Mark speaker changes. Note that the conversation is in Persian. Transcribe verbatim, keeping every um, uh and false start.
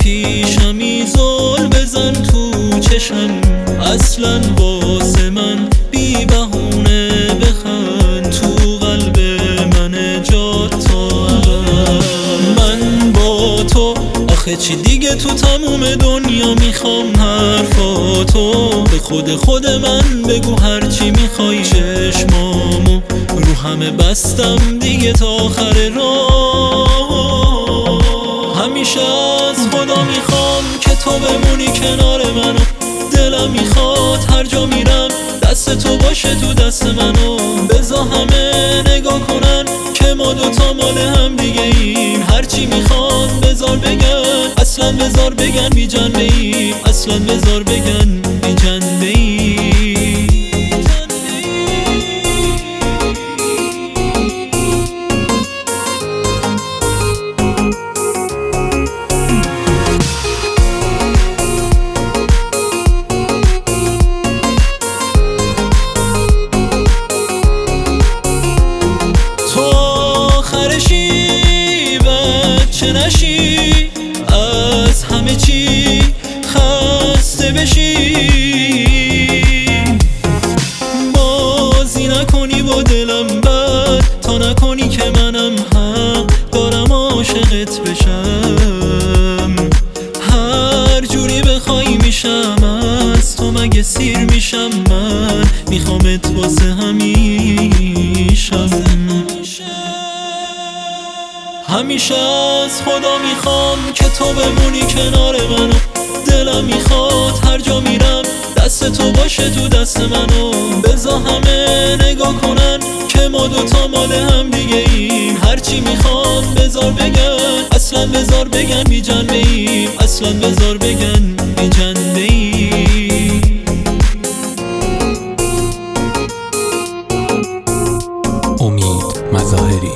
Speaker 1: پیشمی زل بزن تو چشم، اصلا واسه من بی بهونه بخند، تو قلب من جات تا من با تو. آخه چی دیگه تو تموم دنیا میخوام حرفاتو، به خود خود من بگو هرچی میخوای. چشمامو رو همه بستم دیگه تا آخر راه. همیشه از خدا میخوام که تو بمونی کنار منو، دلم میخواد هر جا میرم دست تو باشه تو دست منو. بذار همه نگاه کنن که ما دوتا مال هم دیگه ایم، هرچی میخوان بذار بگن، اصلا بذار بگن بی جنبه ایم، اصلا بذار بگن بی جنبه ایم. چه نشی از همه چی خسته بشی، بازی نکنی با دلم بد، تا نکنی که منم حق دارم عاشقت بشم. هر جوری بخوای میشم از تو، مگه سیر میشم من میخوامت واسه همیشم. همیشه از خدا میخوام که تو بمونی کنار منو، دلم میخواد هر جا میرم دست تو باشه تو دست منو. بذار همه نگاه کنن که ما دوتا مال هم دیگه ایم، هرچی میخوان بذار بگن، اصلا بذار بگن بی جنبه ایم، اصلا بذار بگن بی جنبه ایم.
Speaker 2: امید مظاهری.